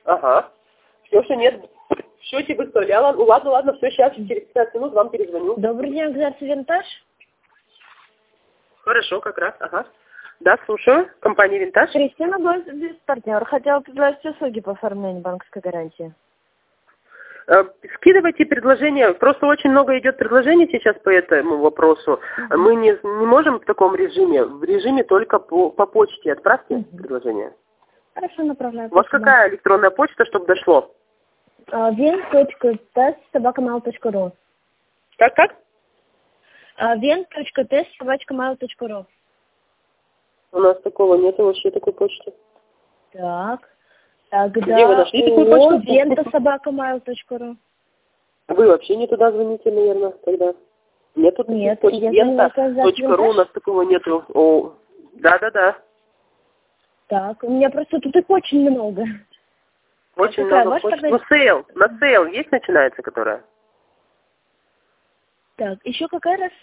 Ага. Все, нет. В счете выставляла. Ну ладно, все, сейчас через 15 минут вам перезвоню. Добрый день, организация «Винтаж». Хорошо, как раз, ага. Да, слушаю. Компания «Винтаж». Кристина, партнер. Хотела предложить услуги по оформлению банковской гарантии. Скидывайте предложения. Просто очень много идет предложений сейчас по этому вопросу. Мы не можем в таком режиме. В режиме только по почте. Отправьте предложение. Хорошо, направляю. У вас какая электронная почта, чтобы дошло? vin.test@mail.ru. Как? vin.test@mail.ru. У нас такого нет вообще, такой почты. Так. Где вы нашли такую почту? venta@mail.ru. Вы вообще не туда звоните, наверное, тогда. Нет, тут нет, почты. Вента.ру у нас такого нету. О, да. Так, у меня просто тут их очень много. Очень много почт. Ну, сейл. На сейл есть начинается, которая? Так, еще какая раз?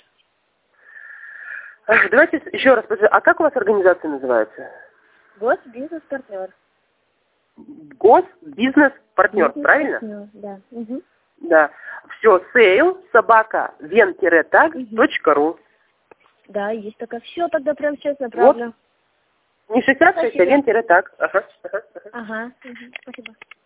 Давайте еще раз. А как у вас организация называется? Госбизнес-партнер. Госбизнес-партнер, правильно? Да. Да. Все, сейл, _tag.ru. Да, есть такая. Все, тогда прямо сейчас направлю. Вот. Не 66, а _tag. Ага. Ага. Спасибо.